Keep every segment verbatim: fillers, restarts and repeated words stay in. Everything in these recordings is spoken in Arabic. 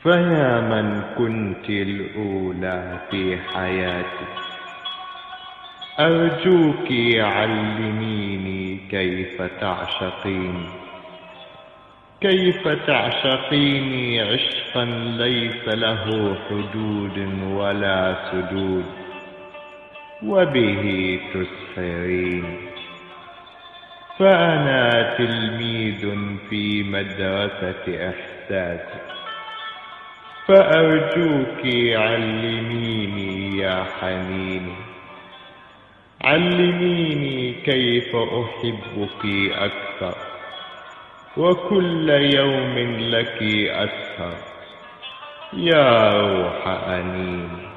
فيا من كنت الأولى في حياتي، أرجوك علميني كيف تعشقيني، كيف تعشقيني عشقا ليس له حدود ولا سدود، وبه تسحريني. فأنا تلميذ في مدرسة إحساسك، فأرجوك علميني يا حنيني، علميني كيف أحبك أكثر، وكل يوم لك أسهر يا روح أنيني.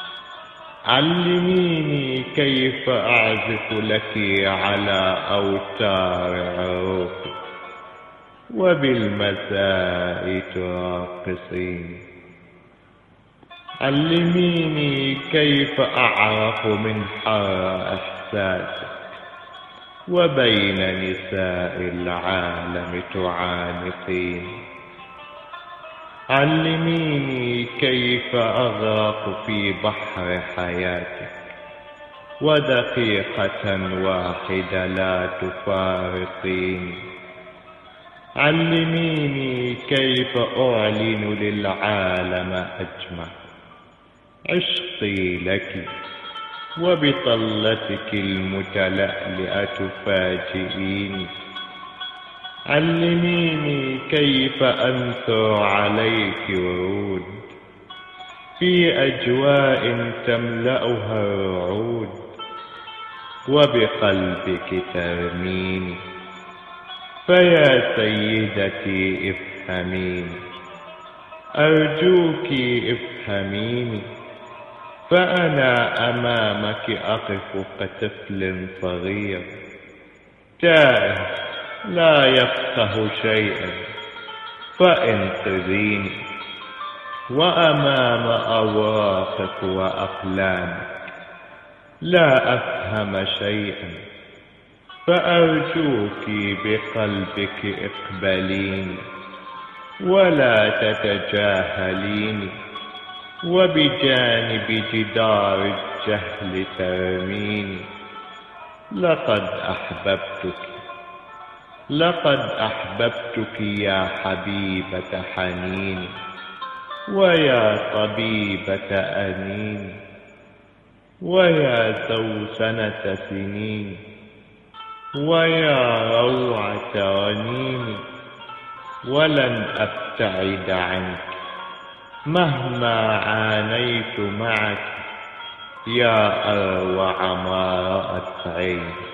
علميني كيف أعزف لك على أوتار عروقي، وبالمساء تراقصيني. علميني كيف أعرف من حر إحساسك، وبين نساء العالم تعانقيني. علميني كيف أغرق في بحر حياتك، ودقيقة واحدة لا تفارقيني. علميني كيف أعلن للعالم أجمع عشقي لك، وبطلتك المتلألئة تفاجئيني. علميني كيف أنثر عليك ورود في أجواء تملأها الرعود، وبقلبك ترميني. فيا سيدتي افهميني، أرجوك افهميني. فأنا أمامك أقف كطفل صغير تائه لا يفقه شيئا، فانقذيني. وأمام أوراقك وأقلامك لا أفهم شيئا، فأرجوك بقلبك اقبليني، ولا تتجاهليني، وبجانب جدار الجهل ترميني. لقد أحببتك، لقد أحببتك يا حبيبة حنيني، ويا طبيبة أنيني، ويا سوسنة سنين، ويا روعة رنيني. ولن أبتعد عنك مهما عانيت معك يا أروع ما رأت عيني.